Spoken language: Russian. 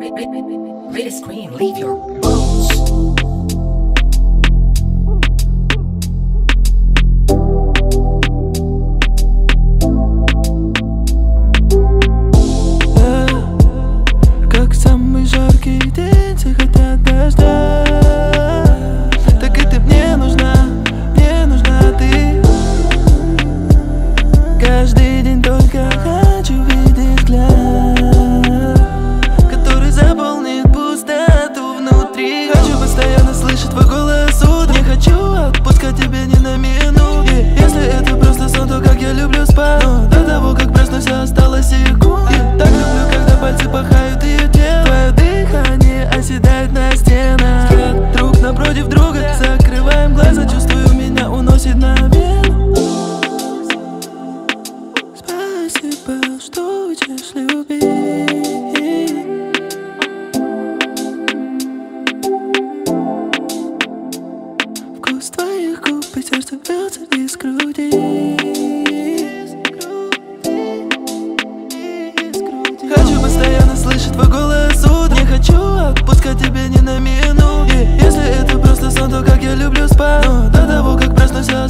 Read a screen, leave your bones. Как самый жаркий день, все хотят дождя. Так и ты мне нужна ты. Каждый день только хочу видеть взгляд, который заполнит пустоту внутри. Хочу постоянно слышать твой голос утро. Не хочу отпускать тебя ни на минуту. Если это просто сон, то как я люблю спать. Но до того, как проснусь, осталось секунд. Так люблю, когда пальцы пахают ее тело. Твое дыхание оседает на стенах. Взгляд друг напротив друга. Закрываем глаза, чувствую, меня уносит наверх. Спасибо, что учишь любить. Вкус твоих губ и сердце бьется из груди. Хочу постоянно слышать твой голос утро. Не хочу отпускать тебя ни на минуту. Если это просто сон, то как я люблю спать. Но до того, как проснусь,